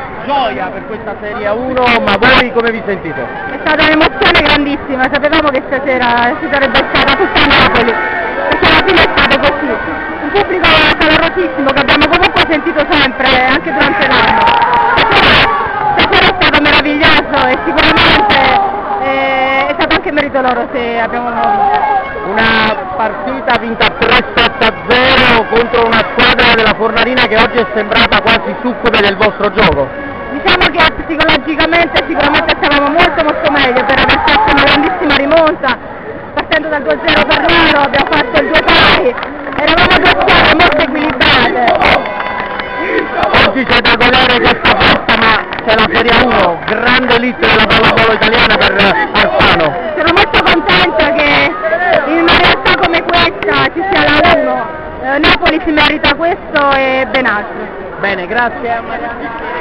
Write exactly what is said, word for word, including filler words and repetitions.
gioia per questa Serie uno, ma voi come vi sentite? È stata un'emozione grandissima, sapevamo che stasera si sarebbe stata tutta Napoli, perché alla fine è stato così. Un pubblico calorosissimo che abbiamo comunque sentito sempre, anche durante l'anno. Stasera è stato meraviglioso e sicuramente eh, è stato anche merito loro se abbiamo vinto. Una partita vinta tre sette a zero contro una squadra della Fornarina che oggi è sembrata quasi succube del vostro gioco. Diciamo che psicologicamente sicuramente stavamo molto molto meglio per aver fatto una grandissima rimonta, partendo dal due a zero per loro, abbiamo fatto il due pari, eravamo due squadre molto equilibrate. Oggi c'è da godere questa festa, ma c'è la Serie uno, grande elite della pallavolo italiana per Alfano. Sono molto contenta che in una realtà come questa ci sia la uno, eh, Napoli si merita questo e ben altro. Bene, grazie a Marianna.